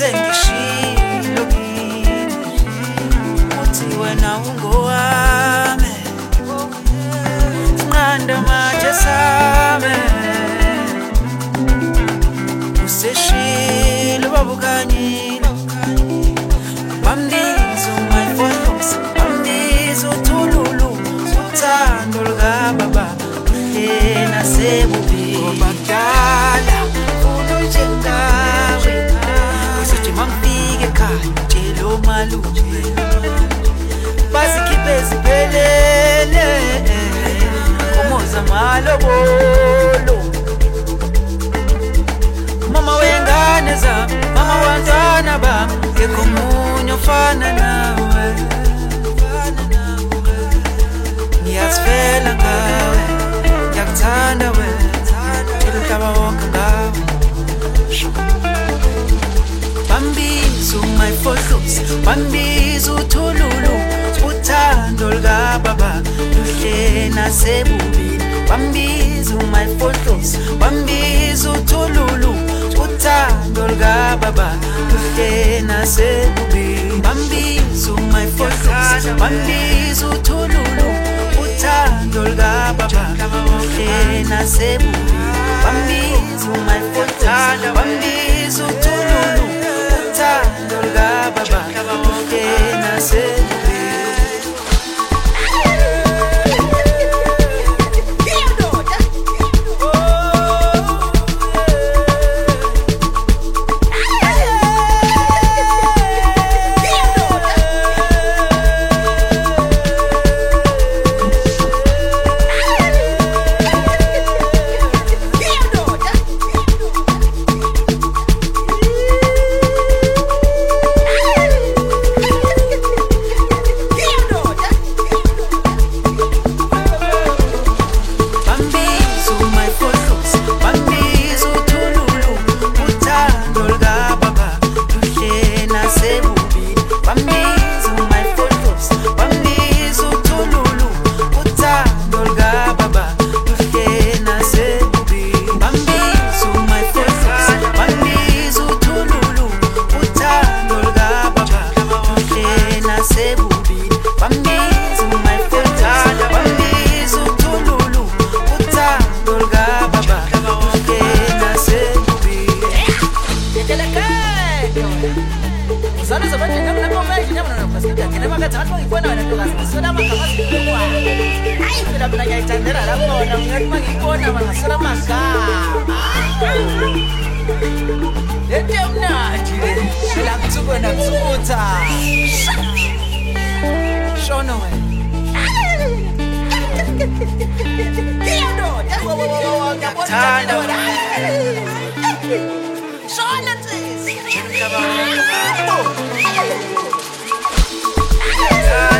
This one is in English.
sengishilo kimi uthi wena ungowami sinqanda manje sami useshilo babukanyile bambizo my photos bambizo thululu uthando lukababa yena sebubi obadala unonjengawe usithi mangifike ekhaya tshelo malume bazikhiphe ziphelele komoza malobolo mama wengane zami mama wantwana bami ngekho munye ofana nawe ngiyazifela ngawe ngiyakuthanda wena tshela umhlaba wonke ngawe bambizo my photos bambizo uthululu uthando lukababa luhle nasebubini bambizo my photos bambizo uthululu uthando lukababa luhle nasebubini bambizo my photos bambizo uthululu uthando lukababa luhle nasebubini bambizo my photos bambizo uthululu uthando lukababa luhle nasebubini Shona